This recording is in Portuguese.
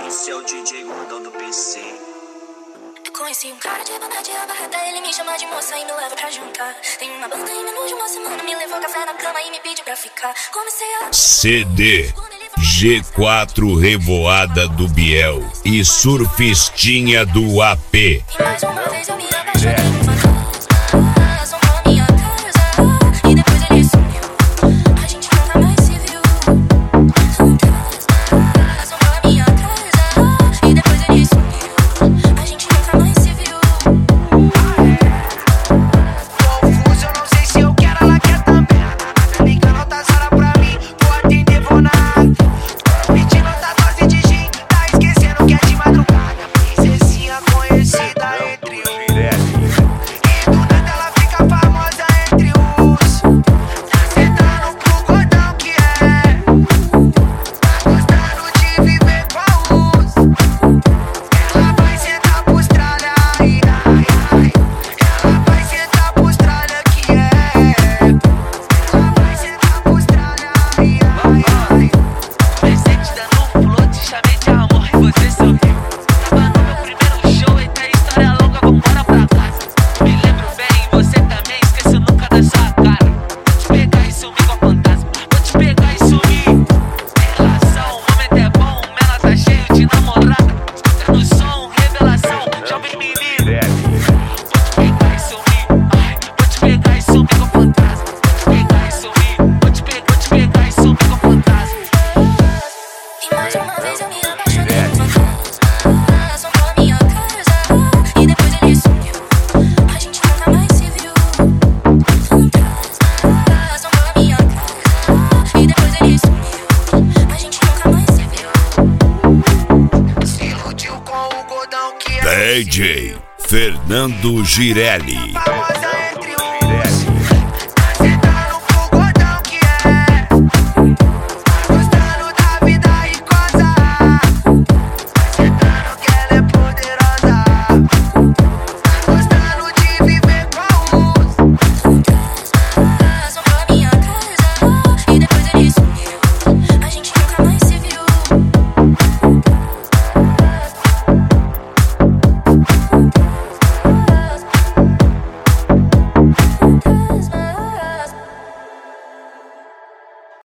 Esse é o DJ Gordão do PC. Eu conheci um cara de banda de abarreta, ele me chama de moça e me leva pra jantar. Tem uma banda em menos de uma semana, me levou café na cama e me pediu pra ficar. Comecei a... CD G4 Revoada do Biel e Surfistinha do AP. E mais uma vez eu me apaixonei no fantasma, assombrou minha casa e depois ele sumiu. A gente nunca mais se viu. Fantasma, assombrou minha casa e depois ele sumiu. A gente nunca mais se viu. Confuso, eu não sei se eu quero, ela quer também. Ligando outra hora pra mim, vou atender, vou nada. Pedindo outra dose de gin, tá esquecendo que é de madrugada. Princesinha conhecida entre os. E do nada ela fica famosa entre os. Tá sentando pro gordão que é. Tá gostando de viver com os. Ela vai sentar pros tralha, ai, ai, ai. Ela vai sentar pros tralha que é. Ela vai sentar pros tralha, ai, ai, ai. Presente dando um flor, te chamei de amor e você sorriu. Tava no meu primeiro show, eita história louca, vambora pra casa. Me lembro bem, você também, esqueço nunca da sua cara. Vou te pegar e sumir com a fantasma, vou te pegar e sumir. Relação, o momento é bom, o menor tá cheio de namorada. Escutando o som, revelação, jovem menino. Vou te pegar e sumir, ai, vou te pegar e sumir com a fantasma. Vou te pegar e sumir, vou te pegar e sumir com a fantasma. E mais uma vez eu me apaixonei no fantasma, assombrou minha casa e depois ele sumiu. A gente nunca mais se viu. Fantasma, assombrou minha casa e depois ele sumiu. A gente nunca mais se viu. Se iludiu com o gordão que é. DJ Fernando Girelli. Famosa